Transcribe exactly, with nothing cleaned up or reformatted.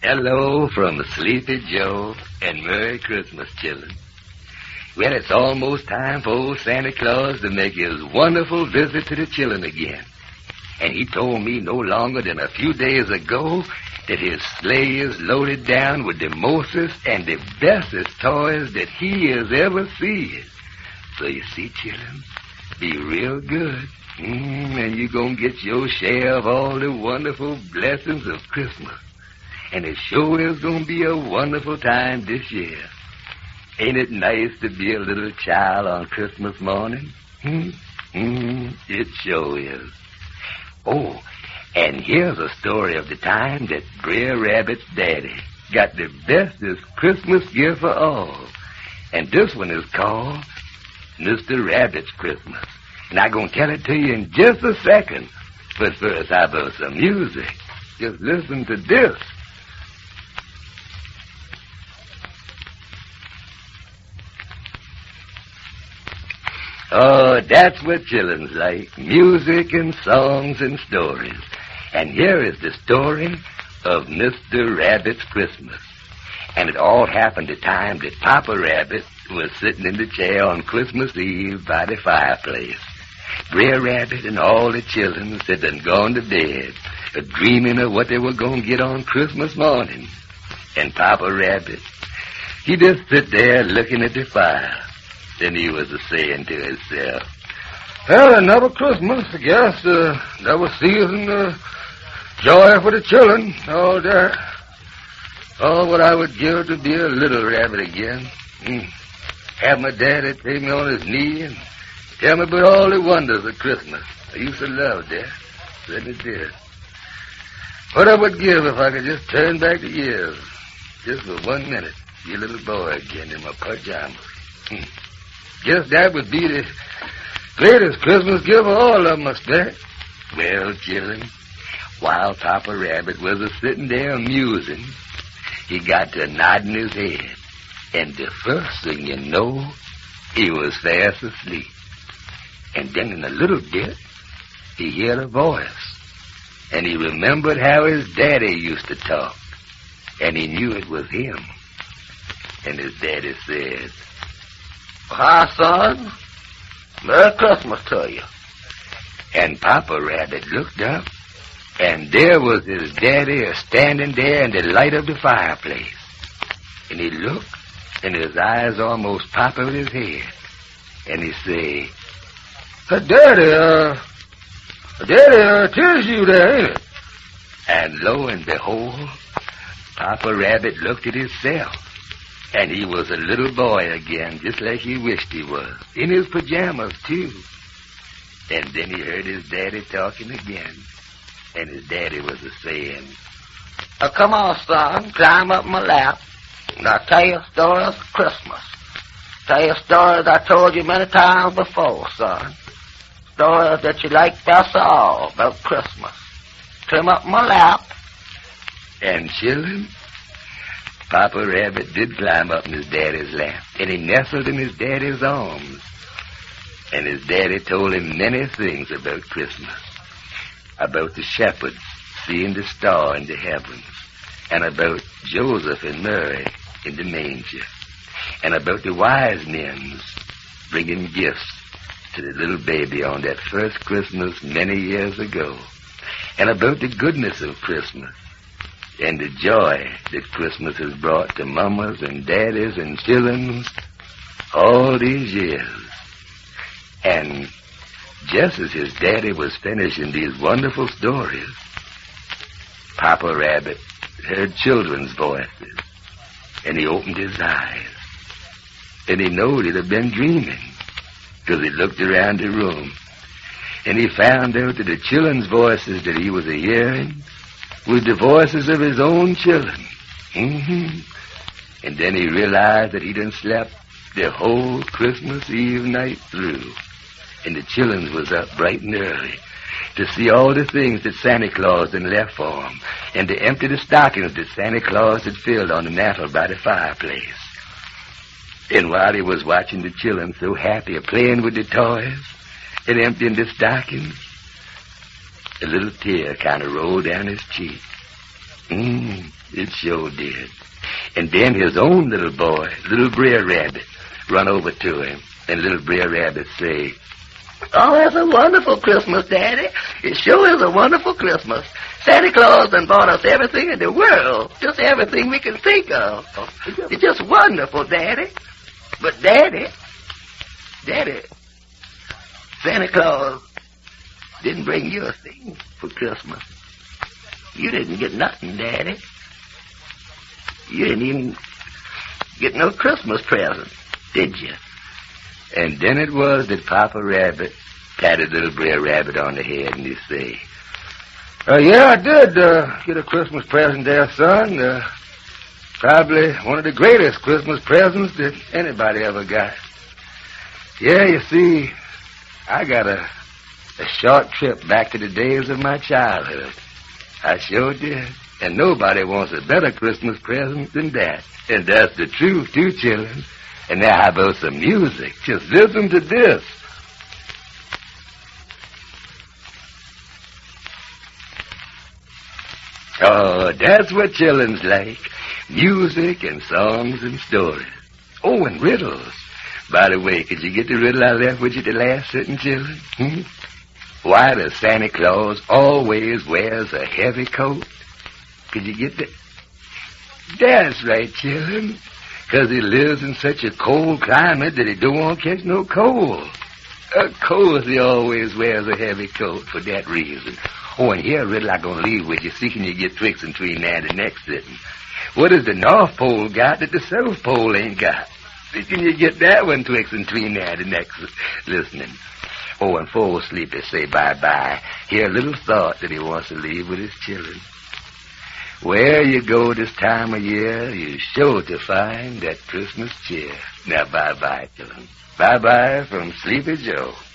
Hello from Sleepy Joe, and Merry Christmas, children. Well, it's almost time for old Santa Claus to make his wonderful visit to the children again. And he told me no longer than a few days ago that his sleigh is loaded down with the mostest and the bestest toys that he has ever seen. So you see, children, be real good. Mm, and you're going to get your share of all the wonderful blessings of Christmas. And it sure is going to be a wonderful time this year. Ain't it nice to be a little child on Christmas morning? Hmm? Hmm, it sure is. Oh, and here's a story of the time that Brer Rabbit's daddy got the bestest Christmas gift of all. And this one is called Mister Rabbit's Christmas. And I'm going to tell it to you in just a second. But first, how about some music? Just listen to this. Oh, that's what children's like. Music and songs and stories. And here is the story of Mister Rabbit's Christmas. And it all happened the time that Papa Rabbit was sitting in the chair on Christmas Eve by the fireplace. Brer Rabbit and all the children had done gone to bed, dreaming of what they were going to get on Christmas morning. And Papa Rabbit, he just sit there looking at the fire. Then he was a-saying to himself, well, another Christmas, I guess. Uh, another season of joy for the children. All that. Oh, what I would give to be a little rabbit again. Mm. Have my daddy take me on his knee and tell me about all the wonders of Christmas. I used to love that. Certainly did. What I would give if I could just turn back the years. Just for one minute. Be a little boy again in my pajamas. Mm. Guess that would be the greatest Christmas gift of all of them, I expect. Well, children, while Papa Rabbit was a-sitting there musing, he got to nodding his head. And the first thing you know, he was fast asleep. And then in a little bit, he heard a voice. And he remembered how his daddy used to talk. And he knew it was him. And his daddy said, hi, son. Merry Christmas to you. And Papa Rabbit looked up, and there was his daddy standing there in the light of the fireplace. And he looked, and his eyes almost popped out of his head. And he said, uh, Daddy, uh, Daddy, uh, tis you there, ain't it? And lo and behold, Papa Rabbit looked at himself. And he was a little boy again, just like he wished he was. In his pajamas, too. And then he heard his daddy talking again. And his daddy was a-saying, oh, come on, son, climb up my lap. And I'll tell you stories of Christmas. Tell you stories I told you many times before, son. Stories that you like best of all about Christmas. Climb up my lap. And children, Papa Rabbit did climb up in his daddy's lap, and he nestled in his daddy's arms. And his daddy told him many things about Christmas. About the shepherds seeing the star in the heavens, and about Joseph and Mary in the manger, and about the wise men bringing gifts to the little baby on that first Christmas many years ago, and about the goodness of Christmas, and the joy that Christmas has brought to mamas and daddies and children all these years. And just as his daddy was finishing these wonderful stories, Papa Rabbit heard children's voices, and he opened his eyes. And he knowed he'd have been dreaming, because he looked around the room, and he found out that the children's voices that he was a-hearing was the voices of his own children. Mm-hmm. And then he realized that he done slept the whole Christmas Eve night through. And the children was up bright and early to see all the things that Santa Claus had left for him, and to empty the stockings that Santa Claus had filled on the mantel by the fireplace. And while he was watching the children so happy playing with the toys and emptying the stockings, a little tear kind of rolled down his cheek. Mm, it sure did. And then his own little boy, little Brer Rabbit, run over to him. And little Brer Rabbit say, "Oh, it's a wonderful Christmas, Daddy. It sure is a wonderful Christmas. Santa Claus done bought us everything in the world. Just everything we can think of. It's just wonderful, Daddy. But Daddy, Daddy, Santa Claus didn't bring you a thing for Christmas. You didn't get nothing, Daddy. You didn't even get no Christmas present, did you?" And then it was that Papa Rabbit patted little Brer Rabbit on the head and he say, uh, "Yeah, I did uh, get a Christmas present there, son. Uh, probably one of the greatest Christmas presents that anybody ever got. Yeah, you see, I got a, a short trip back to the days of my childhood. I sure did. And nobody wants a better Christmas present than that. And that's the truth, too, children. And now how about some music? Just listen to this." Oh, that's what children's like. Music and songs and stories. Oh, and riddles. By the way, could you get the riddle I left with you the last sitting, children? Hmm? Why does Santa Claus always wears a heavy coat? Could you get that? That's right, children. Because he lives in such a cold climate that he don't want to catch no cold. Of course he always wears a heavy coat for that reason. Oh, and here a riddle I'm going to leave with you. See, can you get twixt between now and the next sitting? What has the North Pole got that the South Pole ain't got? See, can you get that one twixt between now and the next listening? Oh, and before sleep, they say bye-bye. Here a little thought that he wants to leave with his children. Where you go this time of year, you're sure to find that Christmas cheer. Now, bye-bye, children. Bye-bye from Sleepy Joe.